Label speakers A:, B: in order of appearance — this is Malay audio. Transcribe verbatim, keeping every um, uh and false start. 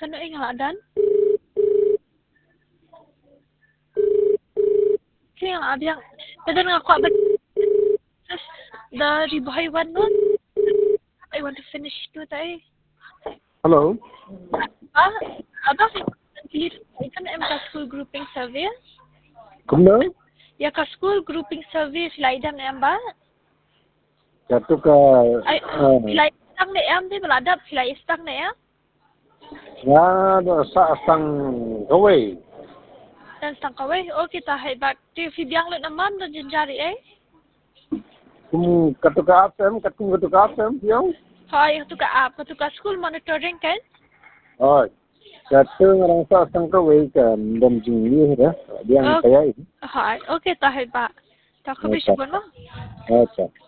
A: Kano ay nga dan? Kaya nga abiyang. Dadan nga ako abad. The ribuhaywan nun. I want to finish to tayo.
B: Hello.
A: Ah, abang ito na ka school grouping service?
B: Kumna?
A: Ya ka school grouping service sila idam na ba?
B: Jatuh ke
A: Ay,
B: uh,
A: sila istang na em di beladap sila istang na ya?
B: ya ada sa sang gawai.
A: Dan stang kawai, okay tahay bak. Di fibyang lo naman na jari eh.
B: Kum katuka apem, katung katuka apem, yo.
A: Hay, ito ka app, ito ka school monitoring kan?
B: Oh. Jatuh ngarang sa sang gawai kan dan jingli ya. Dia ang
A: Okay.
B: kaya ini.
A: Hay, okay tahay ba. Tako
B: Okay.
A: bisyo mo.
B: Okay.